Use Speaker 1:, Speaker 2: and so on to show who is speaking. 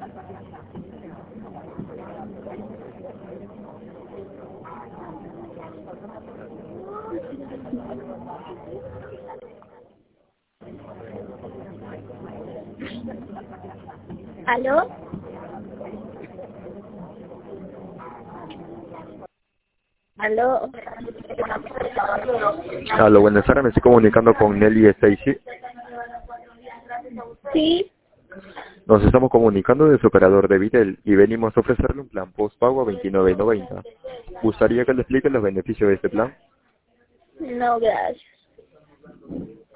Speaker 1: ¿Aló? ¿Aló?
Speaker 2: Aló, buenas tardes, me estoy comunicando con Nelly Stacy.
Speaker 1: Sí.
Speaker 2: Nos estamos comunicando de su operador de Vitel y venimos a ofrecerle un plan postpago a 29.90. ¿Gustaría que le explique los beneficios de este plan?
Speaker 1: No, gracias.